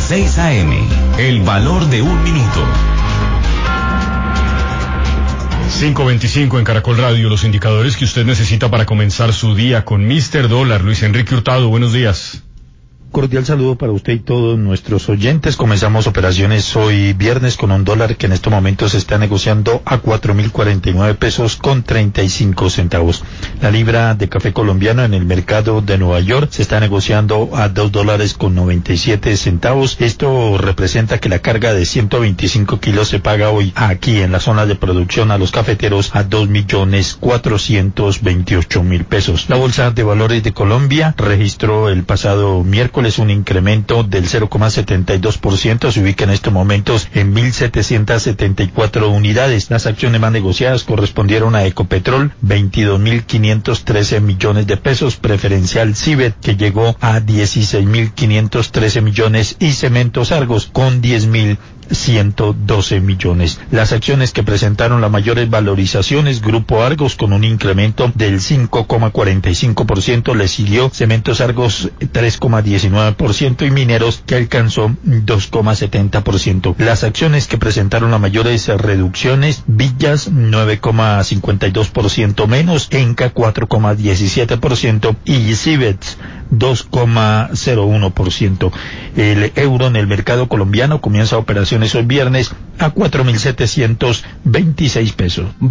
6 AM, el valor de un minuto. 5:25 en Caracol Radio, los indicadores que usted necesita para comenzar su día con Mr. Dólar. Luis Enrique Hurtado, buenos días. Cordial saludo para usted y todos nuestros oyentes. Comenzamos operaciones hoy viernes con un dólar que en estos momentos se está negociando a 4.049 pesos con 35 centavos. La libra de café colombiano en el mercado de Nueva York se está negociando a $2 con 97 centavos. Esto representa que la carga de 125 kilos se paga hoy aquí en la zona de producción a los cafeteros a 2.428.000 pesos. La Bolsa de Valores de Colombia registró el pasado miércoles un incremento del 0,72%, se ubica en estos momentos en 1.774 unidades. Las acciones más negociadas correspondieron a Ecopetrol, 22.513 millones de pesos, preferencial Cibet, que llegó a 16.513 millones, y Cementos Argos con 10.112 millones. Las acciones que presentaron las mayores valorizaciones: Grupo Argos con un incremento del 5,45%, le siguió Cementos Argos 3,19% y Mineros, que alcanzó 2,70%. Las acciones que presentaron las mayores reducciones: Villas 9,52% menos, Enca 4,17% y Cibets 2,01%. El euro en el mercado colombiano comienza operaciones hoy viernes a 4.726 pesos.